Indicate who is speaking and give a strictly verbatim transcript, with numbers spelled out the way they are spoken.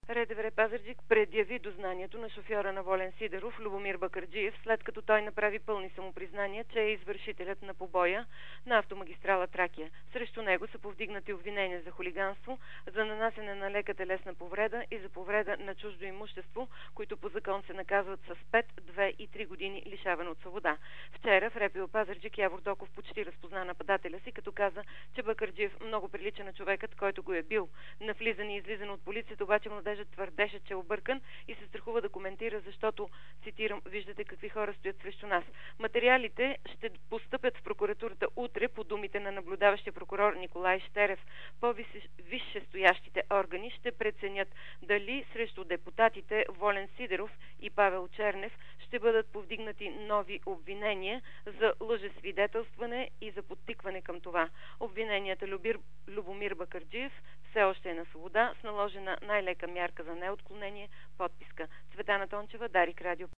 Speaker 1: РДВР Пазарджик предяви дознанието на шофьора на Волен Сидеров, Любомир Бакърджиев, след като той направи пълни самопризнания, че е извършителят на побоя на автомагистрала Тракия. Срещу него са повдигнати обвинения за хулиганство, за нанасене на лека телесна повреда и за повреда на чуждо имущество, които по закон се наказват с пет, две и три години лишаване от свобода. Вчера в РПУ Пазарджик Явор Доков почти разпозна нападателя си, като каза, че Бакърджиев много прилича на човекът, който го е бил. На влизане и излизане от полицията обаче младежът твърдеше, че е объркан и се страхува да коментира, защото, цитирам, виждате какви хора стоят срещу нас. Материалите ще постъпят в прокуратурата утре по думите на наблюдаващия прокурор Николай Щерев. По-висшестоящите органи ще преценят дали срещу депутатите Волен Сидеров и Павел Чернев ще бъдат повдигнати нови обвинения за лъжесвидетелстване и за подтикване към това. Обвиненията Любир, Любомир Бакърджиев все още е на свобода с наложена най-лека мярка за неотклонение, подписка. Цветана Тончева, Дарик Радио.